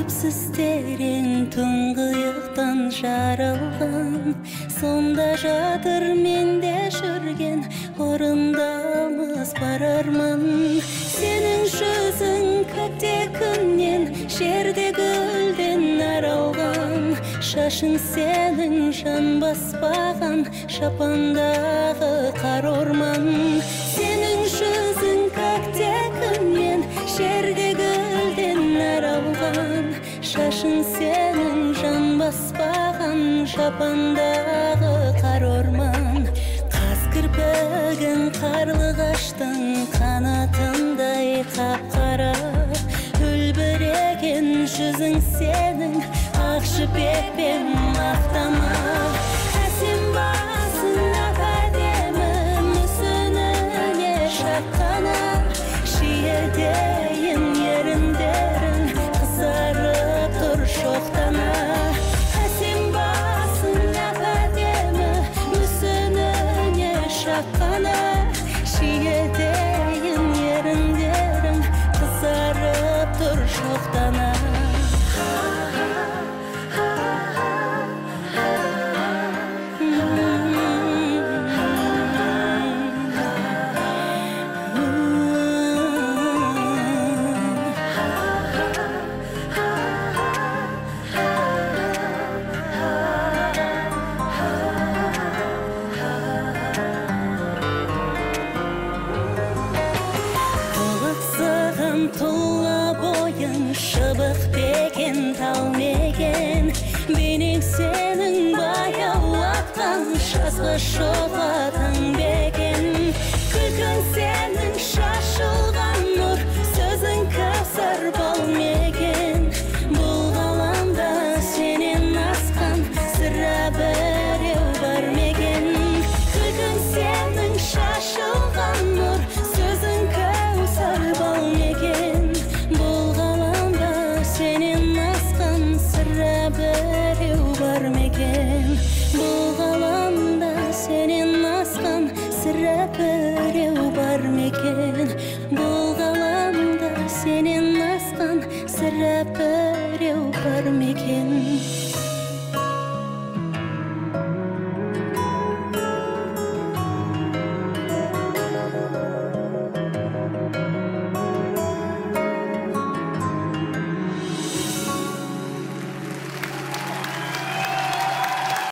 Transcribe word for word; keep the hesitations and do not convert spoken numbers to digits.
түпсіз терең тұңғиықтан жаралған, сонда жатыр менде жүрген орындалмас бар арман. Сенің жүзің көкте күннен, жерде гүлден аралған, шашың сенің жан баспаған шапандағы қар орман. Сенің жүзің көкте күннен, жерде гүлден аралған, шашың сенің жан баспаған шапандағы қар орман. Қаз кірпігің қарлығаштың қанатындай қап-қара, үлбіреген жүзің сенің ақ жібекпен мақтама. Әсем басың ақ-әдемі, мүсініне шаққана, шиедейін еріндерің қызарып тұр шоқтана. Әсем басың ақ-әдемі, мүсініне шаққана, шиедейін еріндерің қызарып тұр шоқтана. Тұла бойың шыбық бекен тал мекен, менің сенің баяу атқан жазғы шоқатың бекен. Күлкің сенің шашылған нұр, сөзің кәусар бал мекен. Бұл ғаламда сенен асқан сірә біреу бар мекен. Күлкің сенің шашылған нұр, сөзің кәусар бал мекен. Бұл ғаламда сенен асқан сірә біреу бар мекен. Бұл ғаламда сенен асқан сірә біреу бар мекен. Бұл ғаламда сенен асқан сірә біреу бар мекен.